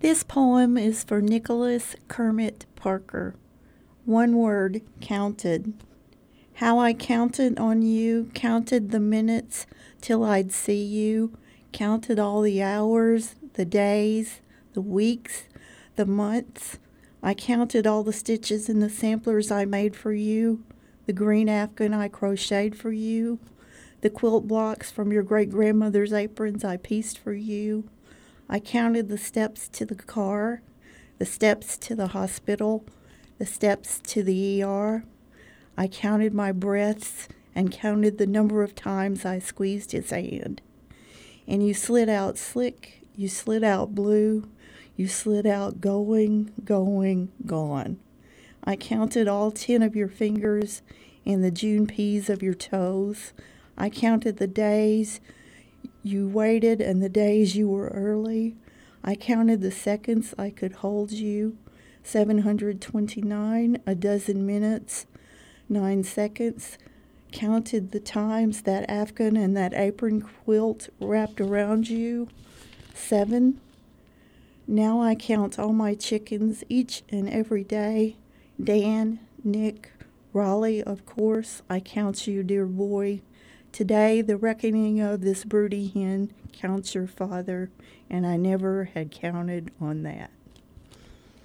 This poem is for Nicholas Kermit Parker. One word, counted. How I counted on you, counted the minutes till I'd see you, counted all the hours, the days, the weeks, the months. I counted all the stitches in the samplers I made for you, the green afghan I crocheted for you, the quilt blocks from your great-grandmother's aprons I pieced for you. I counted the steps to the car, the steps to the hospital, the steps to the ER. I counted my breaths and counted the number of times I squeezed his hand. And you slid out slick, you slid out blue, you slid out going, gone. I counted all 10 of your fingers and the June peas of your toes. I counted the days you waited and the days you were early. I counted the seconds I could hold you. 729, a dozen minutes, 9 seconds. Counted the times that afghan and that apron quilt wrapped around you. 7. Now I count all my chickens each and every day. Dan, Nick, Raleigh, of course. I count you, dear boy. Today, the reckoning of this broody hen counts your father, and I never had counted on that.